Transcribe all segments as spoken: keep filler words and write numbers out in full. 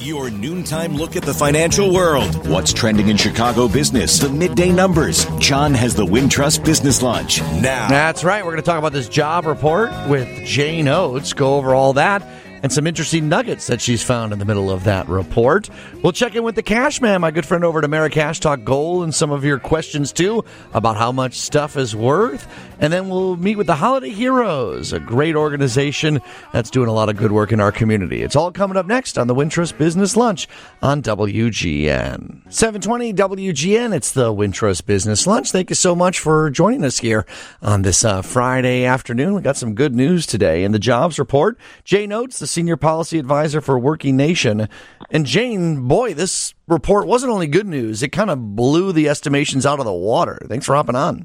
Your noontime look at the financial world. What's trending in Chicago business? The midday numbers. John has the Wintrust Business Lunch now. That's right. We're going to talk about this job report with Jane Oates. Go over all that and some interesting nuggets that she's found in the middle of that report. We'll check in with the Cash Man, my good friend over at Americash, talk gold and some of your questions, too, about how much stuff is worth. And then we'll meet with the Holiday Heroes, a great organization that's doing a lot of good work in our community. It's all coming up next on the Wintrust Business Lunch on W G N. seven twenty W G N, it's the Wintrust Business Lunch. Thank you so much for joining us here on this uh, Friday afternoon. We got some good news today in the jobs report. Jane Oates, the Senior Policy Advisor for Working Nation. And Jane, boy, this report wasn't only good news, it kind of blew the estimations out of the water. Thanks for hopping on.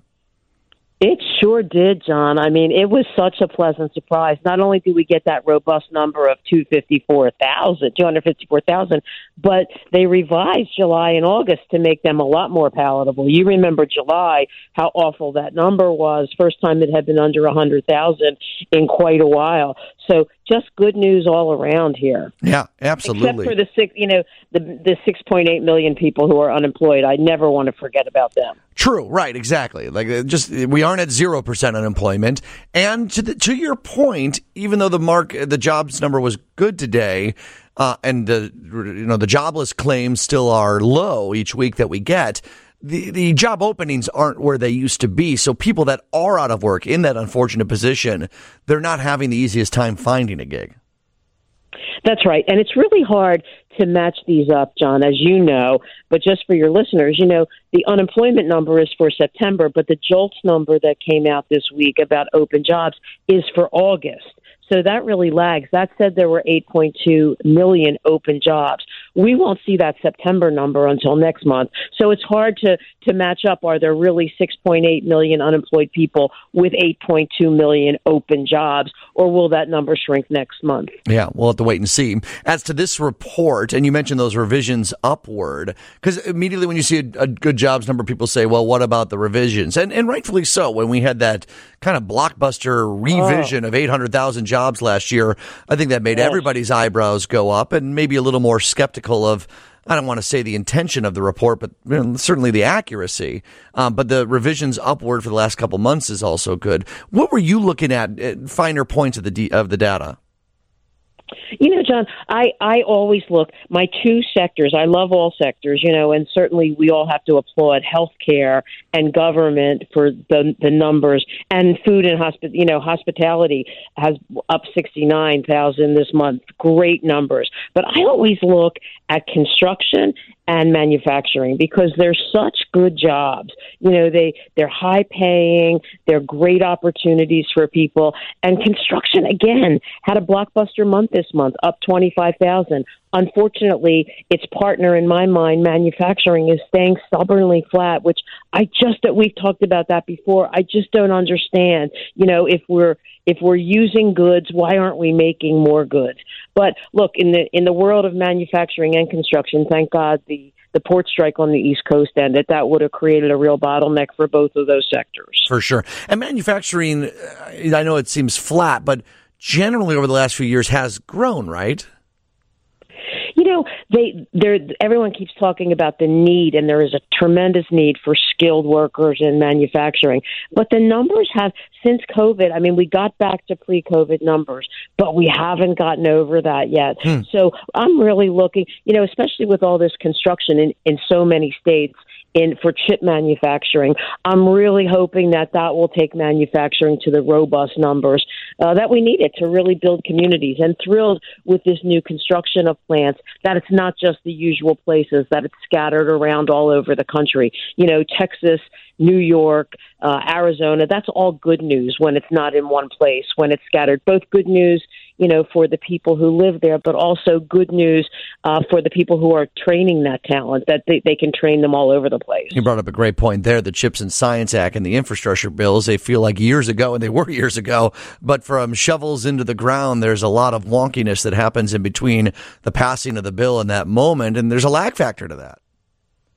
It sure did, John. I mean, it was such a pleasant surprise. Not only did we get that robust number of two hundred fifty-four thousand, two hundred fifty-four thousand, but they revised July and August to make them a lot more palatable. You remember July, how awful that number was. First time it had been under one hundred thousand in quite a while. So just good news all around here. Yeah, absolutely. Except for the six, you know, the the six point eight million people who are unemployed. I never want to forget about them. True, right, exactly. Like, just we aren't at zero percent unemployment, and to the, to your point, even though the mark the jobs number was good today, uh, and the you know the jobless claims still are low each week that we get. The the job openings aren't where they used to be, so people that are out of work in that unfortunate position, they're not having the easiest time finding a gig. That's right. And it's really hard to match these up, John, as you know. But just for your listeners, you know, the unemployment number is for September, but the JOLTS number that came out this week about open jobs is for August. So that really lags. That said there were eight point two million open jobs. We won't see that September number until next month. So it's hard to, to match up. Are there really six point eight million unemployed people with eight point two million open jobs, or will that number shrink next month? Yeah, we'll have to wait and see. As to this report, and you mentioned those revisions upward, because immediately when you see a, a good jobs number, people say, well, what about the revisions? And, and rightfully so. When we had that kind of blockbuster revision oh. of eight hundred thousand jobs last year, I think that made yes. everybody's eyebrows go up and maybe a little more skeptical of, I don't want to say the intention of the report, but you know, certainly the accuracy. Um, but the revisions upward for the last couple months is also good. What were you looking at, at finer points of the d- of the data? You know, John, I, I always look, my two sectors, I love all sectors, you know, and certainly we all have to applaud healthcare and government for the the numbers, and food and hospi- you know, hospitality has up sixty-nine thousand this month. Great numbers. But I always look at construction and manufacturing because they're such good jobs. You know, they, they're high paying, they're great opportunities for people. And construction, again, had a blockbuster month this month, up twenty-five thousand. Unfortunately, its partner in my mind, manufacturing, is staying stubbornly flat, which I just, we've talked about that before. I just don't understand. You know, if we're, if we're using goods, why aren't we making more goods? But look, in the, in the world of manufacturing and construction, thank God the, the port strike on the East Coast ended. That would have created a real bottleneck for both of those sectors. For sure. And manufacturing, I know it seems flat, but generally over the last few years has grown, right? You know, they there everyone keeps talking about the need, and there is a tremendous need for skilled workers in manufacturing. But the numbers have, since COVID, I mean, we got back to pre-COVID numbers, but we haven't gotten over that yet. Hmm. So I'm really looking, you know, especially with all this construction in, in so many states, in for chip manufacturing, I'm really hoping that that will take manufacturing to the robust numbers uh, that we needed to really build communities, and thrilled with this new construction of plants, that it's not just the usual places, that it's scattered around all over the country. You know, Texas, New York, uh, Arizona, that's all good news when it's not in one place, when it's scattered. Both good news, you know, for the people who live there, but also good news uh, for the people who are training that talent, that they, they can train them all over the place. You brought up a great point there. The CHIPS and Science Act and the infrastructure bills, they feel like years ago, and they were years ago, but from shovels into the ground, there's a lot of wonkiness that happens in between the passing of the bill and that moment, and there's a lag factor to that.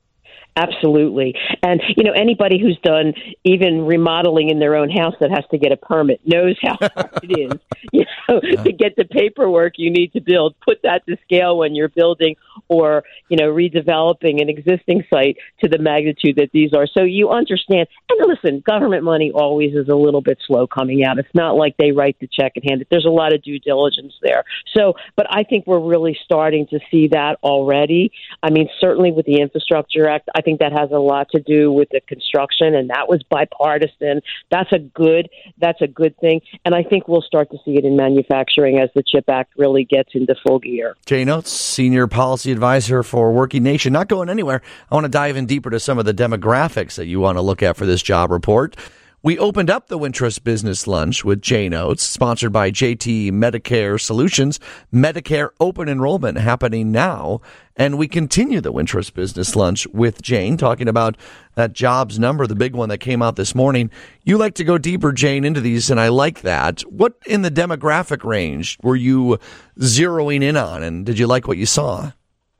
Absolutely. And, you know, anybody who's done even remodeling in their own house that has to get a permit knows how hard it is, you know, yeah. to get the paperwork you need to build. Put that to scale when you're building or, you know, redeveloping an existing site to the magnitude that these are. So you understand. And listen, government money always is a little bit slow coming out. It's not like they write the check and hand it. There's a lot of due diligence there. So, but I think we're really starting to see that already. I mean, certainly with the Infrastructure Act, I think that has a lot to do with the construction, and that was bipartisan. That's a good, that's a good thing. And I think we'll start to see it in manufacturing as the CHIP Act really gets into full gear. Jane Oates, Senior Policy Advisor for Working Nation. Not going anywhere. I want to dive in deeper to some of the demographics that you want to look at for this job report. We opened up the Wintrust Business Lunch with Jane Oates, sponsored by J T Medicare Solutions. Medicare open enrollment happening now. And we continue the Wintrust Business Lunch with Jane, talking about that jobs number, the big one that came out this morning. You like to go deeper, Jane, into these, and I like that. What in the demographic range were you zeroing in on, and did you like what you saw?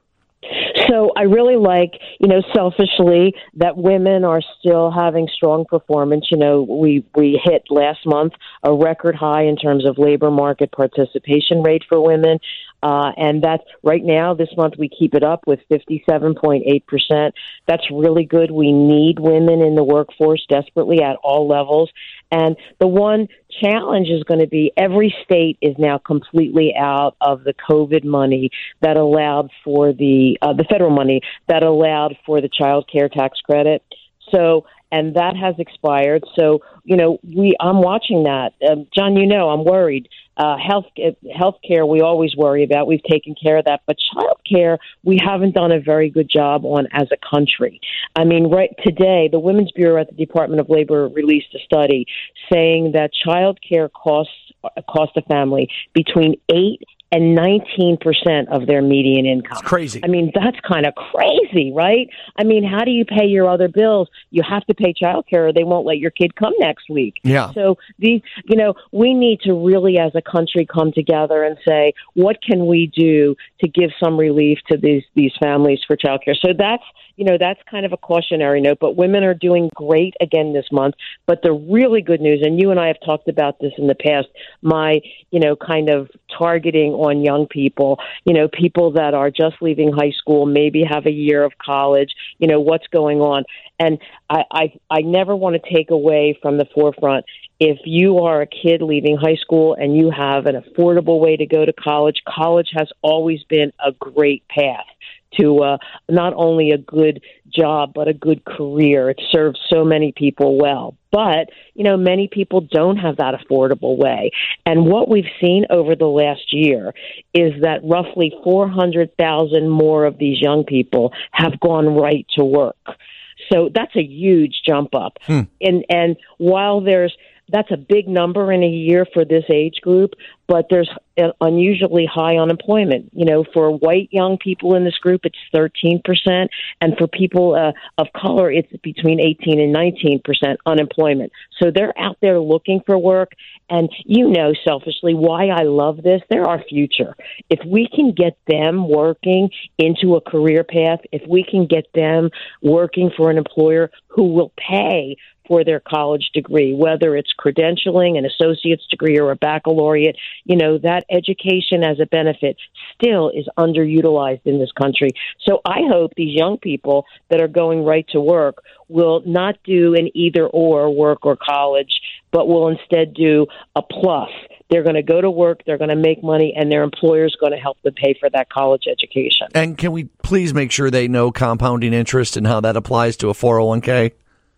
So I really like, you know, selfishly that women are still having strong performance. You know, we, we hit last month a record high in terms of labor market participation rate for women. Uh, and that's right now, this month, we keep it up with fifty-seven point eight percent. That's really good. We need women in the workforce desperately at all levels. And the one challenge is going to be every state is now completely out of the COVID money that allowed for the, uh, the federal money that allowed for the child care tax credit. So, and that has expired. So, you know, we, I'm watching that. Um, John, you know, I'm worried. Uh, health, health care, we always worry about. We've taken care of that. But child care, we haven't done a very good job on as a country. I mean, right today, the Women's Bureau at the Department of Labor released a study saying that child care costs, cost a family between eight and nineteen percent of their median income. It's crazy. I mean, that's kind of crazy, right? I mean, how do you pay your other bills? You have to pay childcare or they won't let your kid come next week. Yeah. So, these, you know, we need to really, as a country, come together and say, what can we do to give some relief to these, these families for childcare? So that's, you know, that's kind of a cautionary note, but women are doing great again this month. But the really good news, and you and I have talked about this in the past, my, you know, kind of targeting on young people, you know, people that are just leaving high school, maybe have a year of college, you know, what's going on. And I, I, I never want to take away from the forefront. If you are a kid leaving high school and you have an affordable way to go to college, college has always been a great path to uh, not only a good job, but a good career. It serves so many people well. But, you know, many people don't have that affordable way. And what we've seen over the last year is that roughly four hundred thousand more of these young people have gone right to work. So that's a huge jump up. Hmm. And and while there's that's a big number in a year for this age group, but there's unusually high unemployment. You know, for white young people in this group, it's thirteen percent, and for people uh, of color, it's between eighteen and nineteen percent unemployment. So they're out there looking for work, and you know, selfishly, why I love this, they're our future. If we can get them working into a career path, if we can get them working for an employer who will pay for their college degree, whether it's credentialing, an associate's degree, or a baccalaureate, you know, that education as a benefit still is underutilized in this country. So I hope these young people that are going right to work will not do an either or, work or college, but will instead do a plus. They're going to go to work, they're going to make money, and their employer's going to help them pay for that college education. And can we please make sure they know compounding interest and how that applies to a four oh one k?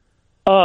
Oh,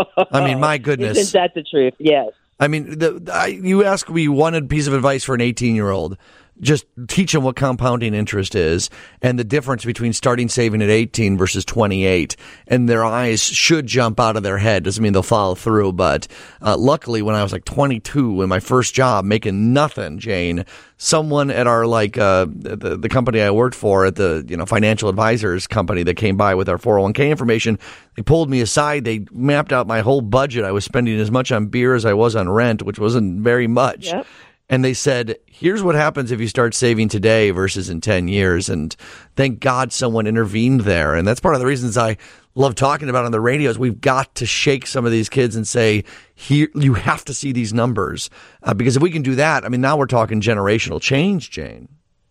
I mean, my goodness. Isn't that the truth? Yes. I mean, the, I, you ask me one piece of advice for an eighteen-year-old. Just teach them what compounding interest is and the difference between starting saving at eighteen versus twenty-eight. And their eyes should jump out of their head. Doesn't mean they'll follow through. But uh, luckily, when I was like twenty-two in my first job, making nothing, Jane, someone at our like uh, the, the company I worked for at the you know financial advisors company that came by with our four oh one k information, they pulled me aside. They mapped out my whole budget. I was spending as much on beer as I was on rent, which wasn't very much. Yep. And they said, here's what happens if you start saving today versus in ten years. And thank God someone intervened there. And that's part of the reasons I love talking about on the radio is we've got to shake some of these kids and say, here, you have to see these numbers. Uh, because if we can do that, I mean, now we're talking generational change, Jane.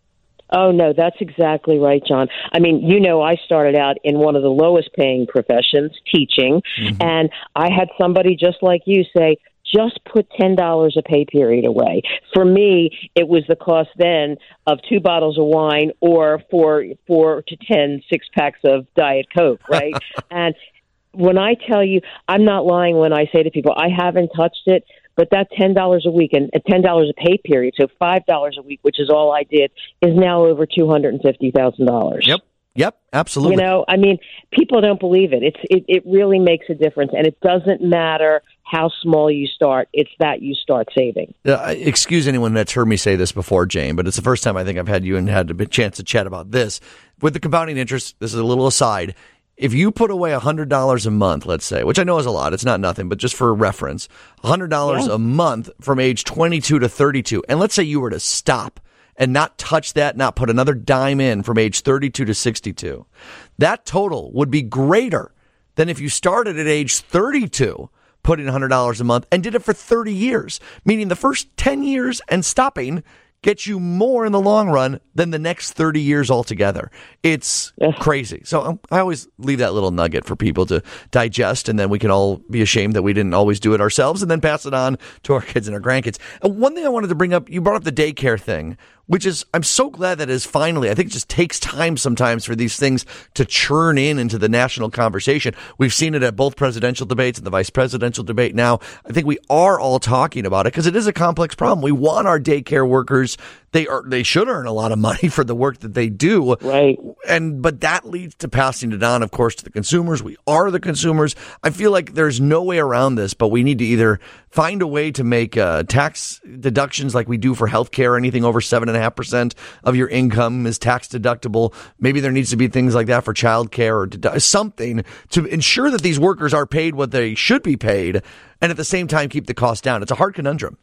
Oh, no, that's exactly right, John. I mean, you know, I started out in one of the lowest paying professions, teaching, mm-hmm. and I had somebody just like you say, just put ten dollars a pay period away. For me, it was the cost then of two bottles of wine or four, four to ten six packs of Diet Coke, right? And when I tell you, I'm not lying when I say to people, I haven't touched it, but that ten dollars a week and ten dollars a pay period, so five dollars a week, which is all I did, is now over two hundred fifty thousand dollars. Yep. Yep, absolutely. You know, I mean, people don't believe it. It's it, it really makes a difference, and it doesn't matter how small you start. It's that you start saving. Uh, excuse anyone that's heard me say this before, Jane, but it's the first time I think I've had you and had a chance to chat about this. With the compounding interest, this is a little aside. If you put away one hundred dollars a month, let's say, which I know is a lot, it's not nothing, but just for reference, one hundred dollars yeah. a month from age twenty-two to thirty-two, and let's say you were to stop and not touch that, not put another dime in from age thirty-two to sixty-two, that total would be greater than if you started at age thirty-two, putting one hundred dollars a month, and did it for thirty years, meaning the first ten years and stopping gets you more in the long run than the next thirty years altogether. It's yes. crazy. So um, I always leave that little nugget for people to digest, and then we can all be ashamed that we didn't always do it ourselves and then pass it on to our kids and our grandkids. And one thing I wanted to bring up, you brought up the daycare thing, which is, I'm so glad that is finally, I think it just takes time sometimes for these things to churn in into the national conversation. We've seen it at both presidential debates and the vice presidential debate now. I think we are all talking about it because it is a complex problem. We want our daycare workers, they are, they should earn a lot of money for the work that they do. Right. And, but that leads to passing it on, of course, to the consumers. We are the consumers. I feel like there's no way around this, but we need to either find a way to make uh, tax deductions like we do for healthcare. Anything over seven and a half percent of your income is tax deductible. Maybe there needs to be things like that for childcare or dedu- something to ensure that these workers are paid what they should be paid, and at the same time keep the cost down. It's a hard conundrum.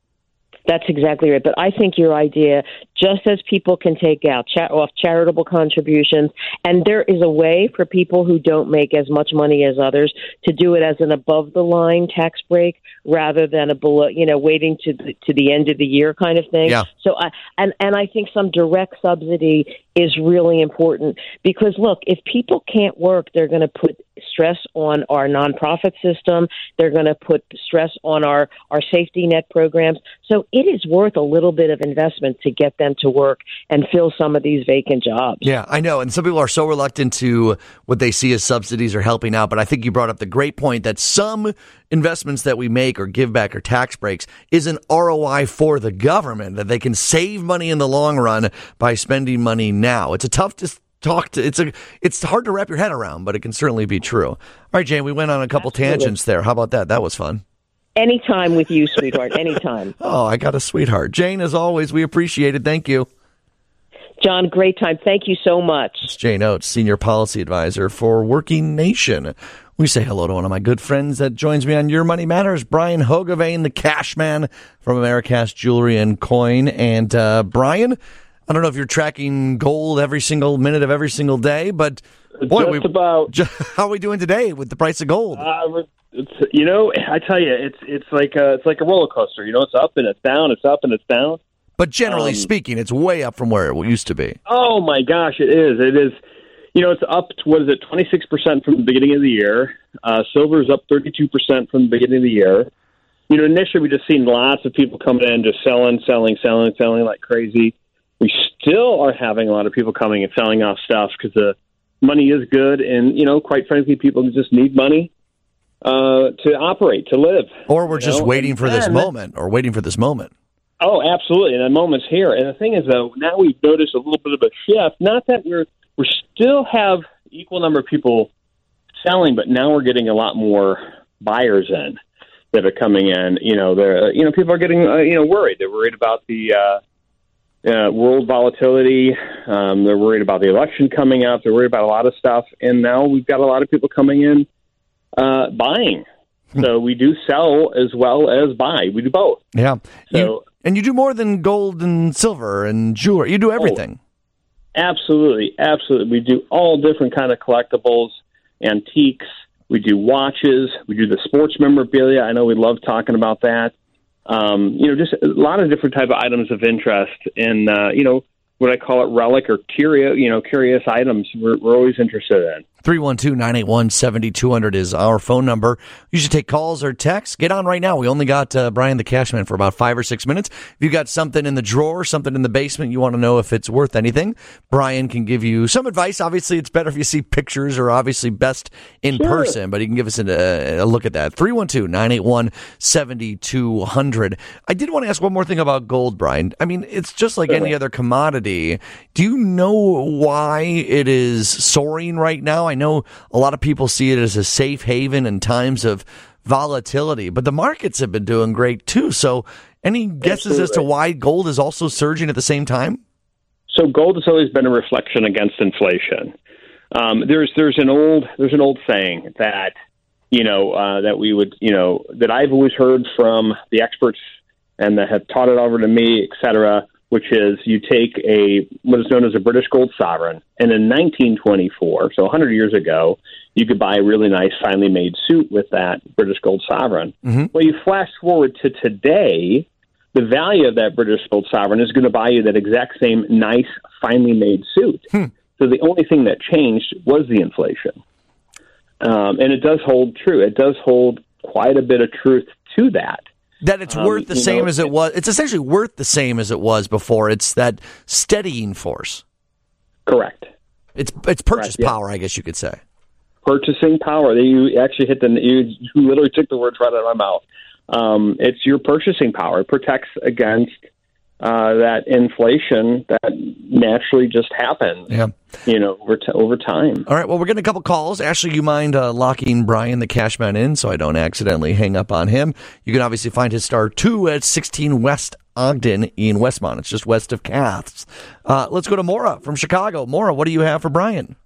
That's exactly right. But I think your idea, just as people can take out cha- off charitable contributions, and there is a way for people who don't make as much money as others to do it as an above-the-line tax break rather than a below, you know, waiting to the, to the end of the year kind of thing. Yeah. So, I, and and I think some direct subsidy is really important because, look, if people can't work, they're going to put stress on our nonprofit system. They're going to put stress on our, our safety net programs. So it is worth a little bit of investment to get them to work and fill some of these vacant jobs. Yeah, I know. And some people are so reluctant to what they see as subsidies or helping out. But I think you brought up the great point that some investments that we make or give back or tax breaks is an R O I for the government, that they can save money in the long run by spending money now. It's a tough to talk to. It's a. It's hard to wrap your head around, but it can certainly be true. All right, Jane, we went on a couple Absolutely. tangents there. How about that? That was fun. Anytime with you, sweetheart. Anytime. Oh, I got a sweetheart. Jane, as always, we appreciate it. Thank you. John, great time. Thank you so much. It's Jane Oates, Senior Policy Advisor for Working Nation. We say hello to one of my good friends that joins me on Your Money Matters, Brian Hogeveen, the cash man from Americash Jewelry and Coin. And uh, Brian, I don't know if you're tracking gold every single minute of every single day, but boy, just we, about. Just, how are we doing today with the price of gold? Uh, it's, you know, I tell you, it's it's like a, it's like a roller coaster. You know, it's up and it's down, it's up and it's down. But generally um, speaking, it's way up from where it used to be. Oh my gosh, it is. It is. You know, it's up. To, what is it? twenty-six percent from the beginning of the year. Uh, silver is up thirty-two percent from the beginning of the year. You know, initially we just seen lots of people coming in, just selling, selling, selling, selling like crazy. We still are having a lot of people coming and selling off stuff because the money is good, and you know, quite frankly, people just need money uh, to operate, to live. Or we're just know? waiting and for this then, moment, or waiting for this moment. Oh, absolutely, and the moment's here. And the thing is, though, now we've noticed a little bit of a shift. Not that we're we still have equal number of people selling, but now we're getting a lot more buyers in that are coming in. You know, they're you know people are getting uh, you know worried. They're worried about the uh, uh, world volatility. Um, they're worried about the election coming up. They're worried about a lot of stuff. And now we've got a lot of people coming in uh, buying. So we do sell as well as buy. We do both. Yeah. So. You- And you do more than gold and silver and jewelry. You do everything. Oh, absolutely, absolutely. We do all different kind of collectibles, antiques. We do watches. We do the sports memorabilia. I know we love talking about that. Um, you know, just a lot of different type of items of interest in, uh, you know, what I call it relic or curious, you know, curious items we're, we're always interested in. three one two, nine eight one, seven two zero zero is our phone number. You should take calls or texts. Get on right now. We only got uh, Brian the Cashman for about five or six minutes. If you got something in the drawer, something in the basement, you want to know if it's worth anything, Brian can give you some advice. Obviously, it's better if you see pictures, or obviously best in sure. person, but he can give us a, a look at that. three one two, nine eight one, seven two zero zero. I did want to ask one more thing about gold, Brian. I mean, it's just like sure. any other commodity. Do you know why it is soaring right now? I know a lot of people see it as a safe haven in times of volatility, but the markets have been doing great too. So any guesses Absolutely. as to why gold is also surging at the same time? So gold has always been a reflection against inflation. Um, there's there's an old there's an old saying that you know uh, that we would you know that I've always heard from the experts and that have taught it over to me, et cetera, which is you take a what is known as a British gold sovereign, and in nineteen twenty-four, so one hundred years ago, you could buy a really nice, finely made suit with that British gold sovereign. Mm-hmm. Well, you flash forward to today, the value of that British gold sovereign is going to buy you that exact same nice, finely made suit. Hmm. So the only thing that changed was the inflation. Um, and it does hold true. It does hold quite a bit of truth to that. That it's worth um, the same know, as it was. It's essentially worth the same as it was before. It's that steadying force. Correct. It's it's purchase Correct, power, yeah. I guess you could say. Purchasing power. You actually hit the. You literally took the words right out of my mouth. Um, it's your purchasing power. It protects against uh, that inflation that naturally just happens. Yeah. You know, over, t- over time. All right, well, we're getting a couple calls. Ashley, you mind uh, locking Brian the Cashman in so I don't accidentally hang up on him? You can obviously find his star two at sixteen West Ogden in Westmont. It's just west of Cath's. Uh, let's go to Maura from Chicago. Maura, what do you have for Brian?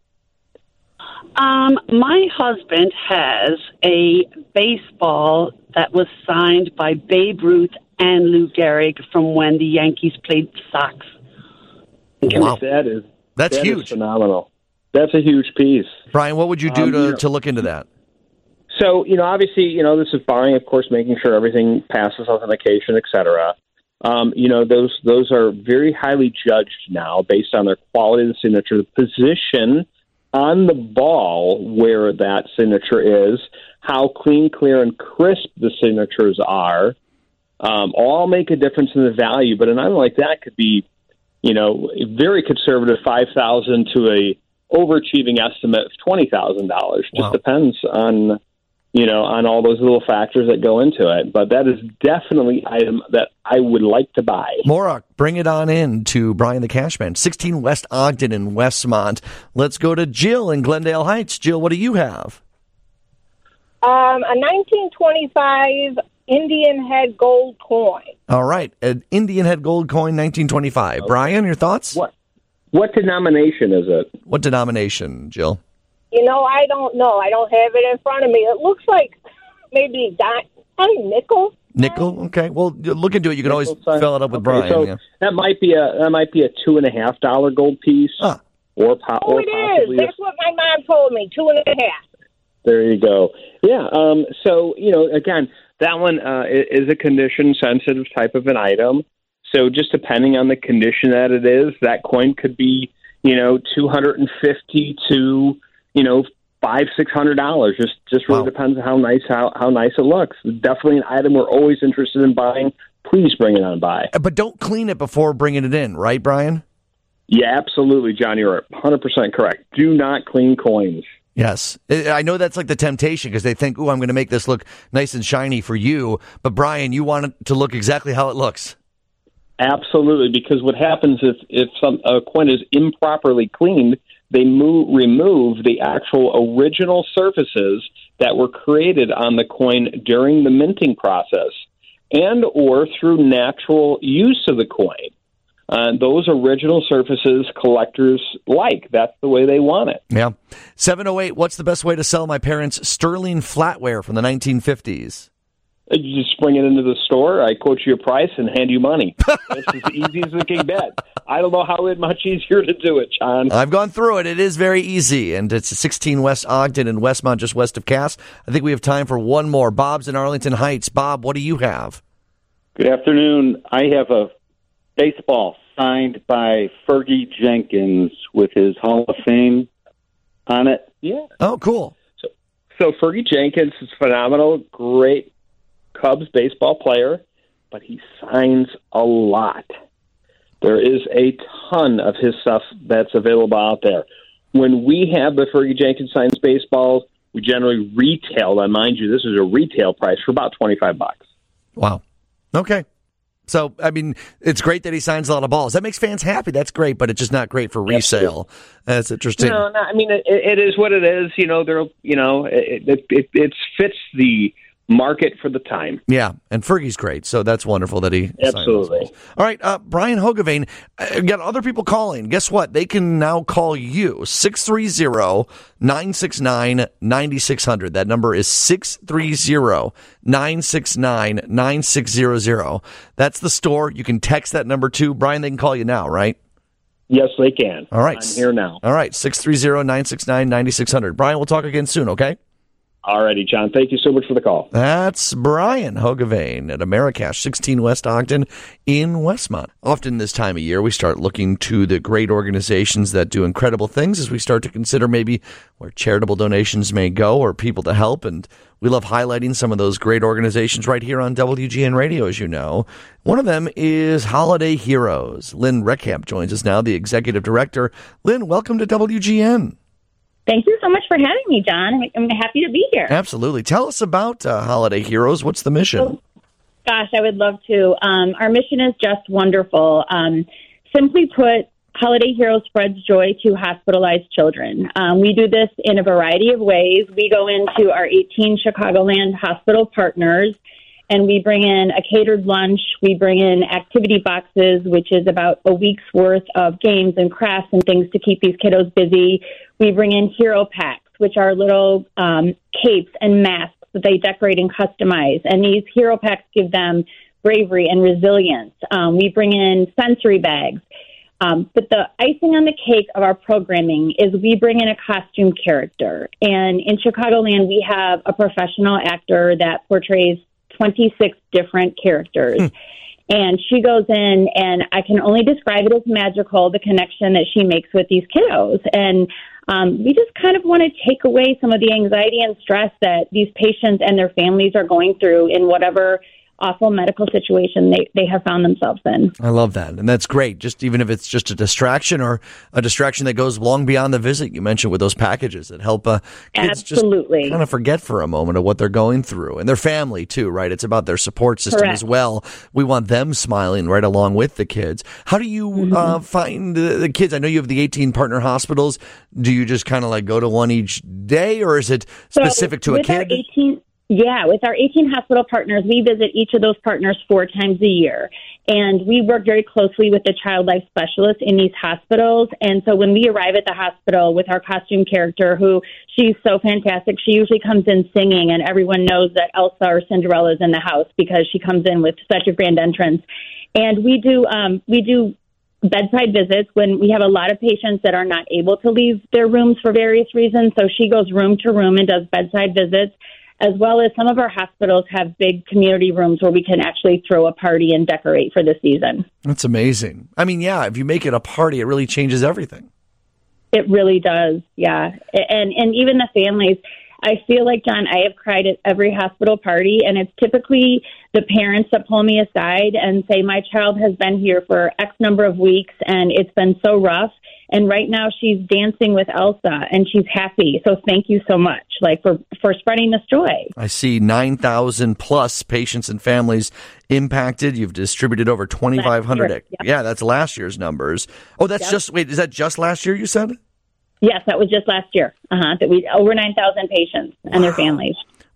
Um, my husband has a baseball that was signed by Babe Ruth and Lou Gehrig from when the Yankees played the Sox. Wow. That is That's that huge. Is phenomenal. That's a huge piece. Brian, what would you do um, to, you know, to look into that? So, you know, obviously, you know, this is buying, of course, making sure everything passes authentication, et cetera. Um, you know, those those are very highly judged now based on their quality of the signature, the position on the ball where that signature is, how clean, clear, and crisp the signatures are, um, all make a difference in the value. But an item like that could be, you know, a very conservative five thousand dollars to a overachieving estimate of twenty thousand dollars. Just wow. depends on, you know, on all those little factors that go into it. But that is definitely an item that I would like to buy. Maura, bring it on in to Brian the Cashman, sixteen West Ogden in Westmont. Let's go to Jill in Glendale Heights. Jill, what do you have? Um, a nineteen twenty-five Indian head gold coin. All right, an Indian head gold coin, nineteen twenty-five. Okay. Brian, your thoughts? What What denomination is it? What denomination, Jill? You know, I don't know. I don't have it in front of me. It looks like maybe a dime, probably nickel. Nickel. Okay. Well, look into it. You can always fill it up with okay, Brian. So yeah. that might be a that might be a two and a half dollar gold piece. Huh. Or, po- oh, or it possibly is. That's what my mom told me. Two and a half. There you go. Yeah. Um, so you know, again, that one uh, is a condition sensitive type of an item. So just depending on the condition that it is, that coin could be, you know, two hundred and fifty to, you know, five six hundred dollars. Just just really wow. depends on how nice how, how nice it looks. Definitely an item we're always interested in buying. Please bring it on by. But don't clean it before bringing it in, right, Brian? Yeah, absolutely, John. You're one hundred percent correct. Do not clean coins. Yes. I know that's like the temptation because they think, oh, I'm going to make this look nice and shiny for you. But, Brian, you want it to look exactly how it looks. Absolutely, because what happens if, if some, a coin is improperly cleaned, they move, remove the actual original surfaces that were created on the coin during the minting process and or through natural use of the coin. Uh, those original surfaces collectors like. That's the way they want it. Yeah. seven oh eight, what's the best way to sell my parents' sterling flatware from the nineteen fifties? You just bring it into the store, I quote you a price, and hand you money. It's as easy as it can get. I don't know how it's much easier to do it, John. I've gone through it. It is very easy, and it's sixteen West Ogden in Westmont, just west of Cass. I think we have time for one more. Bob's in Arlington Heights. Bob, what do you have? Good afternoon. I have a baseball signed by Fergie Jenkins with his Hall of Fame on it. Yeah. Oh, cool. So, so Fergie Jenkins is phenomenal, great Cubs baseball player, but he signs a lot. There is a ton of his stuff that's available out there. When we have the Fergie Jenkins signs baseballs, we generally retail them. Mind you, this is a retail price for about twenty-five bucks. Wow. Okay. So, I mean, it's great that he signs a lot of balls. That makes fans happy. That's great, but it's just not great for resale. That's interesting. No, no I mean, it, it is what it is. You know, there. You know, it, it, it, it fits the market for the time. Yeah, and Fergie's great, so that's wonderful that he absolutely. All right, uh, Brian Hogeveen, uh, got other people calling. Guess what? They can now call you, six three zero, nine six nine, nine six zero zero. That number is six three zero, nine six nine, nine six zero zero. That's the store. You can text that number too. Brian, they can call you now, right? Yes, they can. All right. I'm here now. All right, six three zero, nine six nine, nine six zero zero. Brian, we'll talk again soon, okay? All righty, John. Thank you so much for the call. That's Brian Hogeveen at Americash, sixteen West Ogden in Westmont. Often this time of year, we start looking to the great organizations that do incredible things as we start to consider maybe where charitable donations may go or people to help. And we love highlighting some of those great organizations right here on W G N Radio, as you know. One of them is Holiday Heroes. Lynn Reckamp joins us now, the executive director. Lynn, welcome to W G N. Thank you so much for having me, John. I'm happy to be here. Absolutely. Tell us about uh, Holiday Heroes. What's the mission? Oh, gosh, I would love to. Um, our mission is just wonderful. Um, simply put, Holiday Heroes spreads joy to hospitalized children. Um, we do this in a variety of ways. We go into our eighteen Chicagoland hospital partners, and we bring in a catered lunch. We bring in activity boxes, which is about a week's worth of games and crafts and things to keep these kiddos busy. We bring in hero packs, which are little um, capes and masks that they decorate and customize. And these hero packs give them bravery and resilience. Um, we bring in sensory bags. Um, but the icing on the cake of our programming is we bring in a costume character. And in Chicagoland, we have a professional actor that portrays twenty-six different characters. Hmm. And she goes in, and I can only describe it as magical, the connection that she makes with these kiddos. And um, we just kind of want to take away some of the anxiety and stress that these patients and their families are going through in whatever awful medical situation they, they have found themselves in. I love that. And that's great. Just even if it's just a distraction or a distraction that goes long beyond the visit you mentioned with those packages that help uh, kids Absolutely. just kind of forget for a moment of what they're going through and their family too, right? It's about their support system Correct. as well. We want them smiling right along with the kids. How do you mm-hmm. uh, find the, the kids? I know you have the eighteen partner hospitals. Do you just kind of like go to one each day, or is it specific so to a kid? eighteen Yeah, with our eighteen hospital partners, we visit each of those partners four times a year. And we work very closely with the child life specialists in these hospitals. And so when we arrive at the hospital with our costume character, who she's so fantastic, she usually comes in singing, and everyone knows that Elsa or Cinderella is in the house because she comes in with such a grand entrance. And we do um, we do bedside visits when we have a lot of patients that are not able to leave their rooms for various reasons. So she goes room to room and does bedside visits, as well as some of our hospitals have big community rooms where we can actually throw a party and decorate for the season. That's amazing. I mean, yeah, if you make it a party, it really changes everything. It really does, yeah. And and even the families, I feel like, John, I have cried at every hospital party, and it's typically the parents that pull me aside and say, my child has been here for X number of weeks, and it's been so rough. And right now she's dancing with Elsa, and she's happy. So thank you so much, like, for, for spreading this joy. I see nine thousand plus patients and families impacted. You've distributed over twenty-five hundred. Yep. Yeah, that's last year's numbers. Oh, that's yep. just, wait, is that just last year you said? Yes, that was just last year. Uh-huh. That we over nine thousand patients and wow. their families.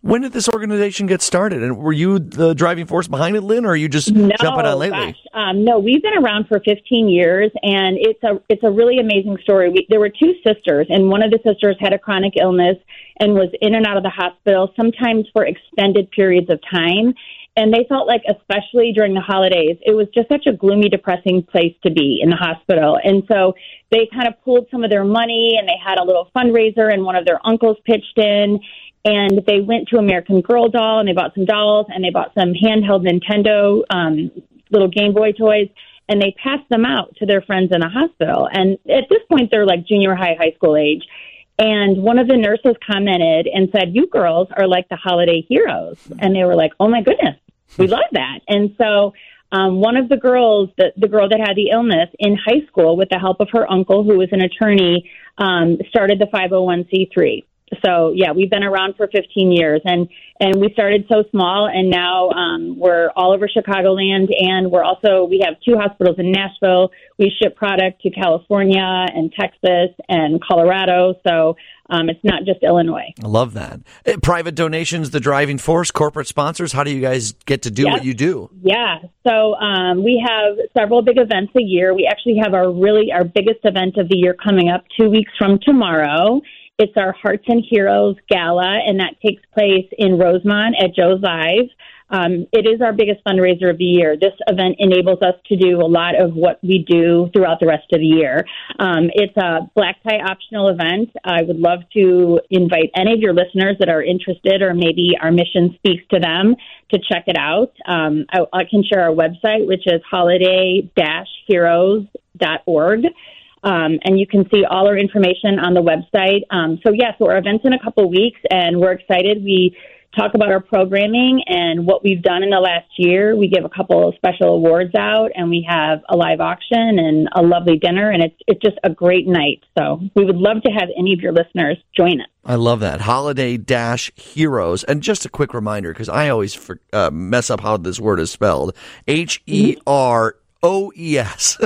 When did this organization get started? And were you the driving force behind it, Lynn, or are you just no, jumping on lately? Gosh. Um, no, we've been around for fifteen years, and it's a it's a really amazing story. We, there were two sisters, and one of the sisters had a chronic illness and was in and out of the hospital, sometimes for extended periods of time. And they felt like, especially during the holidays, it was just such a gloomy, depressing place to be in the hospital. And so they kind of pooled some of their money, and they had a little fundraiser, and one of their uncles pitched in. And they went to American Girl doll, and they bought some dolls, and they bought some handheld Nintendo um, little Game Boy toys, and they passed them out to their friends in the hospital. And at this point, they're like junior high, high school age. And one of the nurses commented and said, "You girls are like the holiday heroes." And they were like, "Oh, my goodness, we love that." And so um, one of the girls, the, the girl that had the illness in high school, with the help of her uncle, who was an attorney, um, started the five oh one c three. So, yeah, we've been around for fifteen years, and, and we started so small, and now um, we're all over Chicagoland, and we're also, we have two hospitals in Nashville. We ship product to California and Texas and Colorado, so um, it's not just Illinois. I love that. Uh, Private donations, the driving force, corporate sponsors, how do you guys get to do Yes. what you do? Yeah, so um, we have several big events a year. We actually have our really, our biggest event of the year coming up two weeks from tomorrow. It's our Hearts and Heroes Gala, and that takes place in Rosemont at Joe's Live. Um, it is our biggest fundraiser of the year. This event enables us to do a lot of what we do throughout the rest of the year. Um, it's a black tie optional event. I would love to invite any of your listeners that are interested, or maybe our mission speaks to them, to check it out. Um, I, I can share our website, which is holiday dash heroes dot org. Um, and you can see all our information on the website. Um, so, yeah, so our event's in a couple of weeks, and we're excited. We talk about our programming and what we've done in the last year. We give a couple of special awards out, and we have a live auction and a lovely dinner, and it's it's just a great night. So we would love to have any of your listeners join us. I love that. Holiday dash Heroes. And just a quick reminder, because I always for, uh, mess up how this word is spelled. H E R O E S.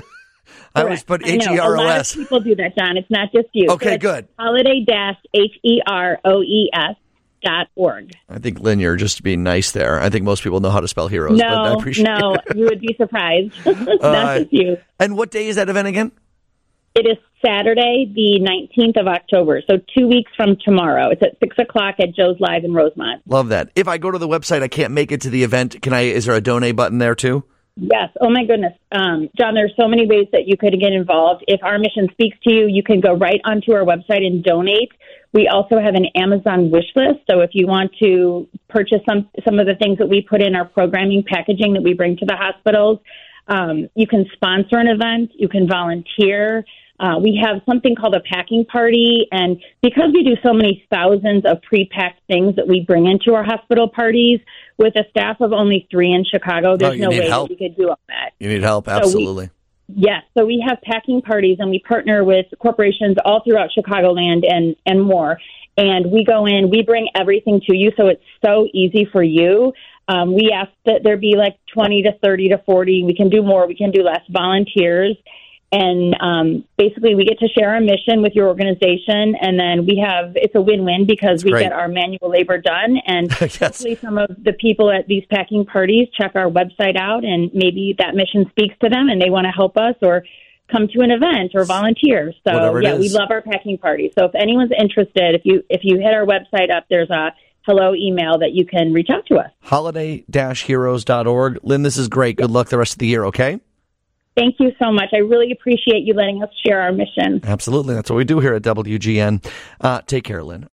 I always put H E R O S. A lot of people do that, John. It's not just you. Okay, so good. Holiday dash H E R O E S dot org. I think, Lynn, you're just being nice there. I think most people know how to spell heroes, no, but I appreciate no, it. you would be surprised. Not uh, just you. And what day is that event again? It is Saturday, the nineteenth of October, so two weeks from tomorrow. It's at six o'clock at Joe's Live in Rosemont. Love that. If I go to the website, I can't make it to the event. Can I? Is there a donate button there, too? Yes. Oh, my goodness. Um, John, there's so many ways that you could get involved. If our mission speaks to you, you can go right onto our website and donate. We also have an Amazon wish list. So if you want to purchase some, some of the things that we put in our programming packaging that we bring to the hospitals, um, you can sponsor an event. You can volunteer. Uh, we have something called a packing party, and because we do so many thousands of pre-packed things that we bring into our hospital parties, with a staff of only three in Chicago, there's oh, no way help. that we could do all that. You need help, absolutely. So we, yes, so we have packing parties, and we partner with corporations all throughout Chicagoland and, and more, and we go in, we bring everything to you, so it's so easy for you. Um, we ask that there be like twenty to thirty to forty, we can do more, we can do less, volunteers. And um, basically, we get to share our mission with your organization, and then we have it's a win-win because That's we great. get our manual labor done, and Yes. hopefully some of the people at these packing parties check our website out, and maybe that mission speaks to them, and they want to help us or come to an event or volunteer. So Whatever it yeah, we is. love our packing parties. So if anyone's interested, if you if you hit our website up, there's a hello email that you can reach out to us. holiday dash heroes dot org. Lynn, this is great. Good luck the rest of the year, okay? Thank you so much. I really appreciate you letting us share our mission. Absolutely. That's what we do here at W G N. Uh, take care, Lynn.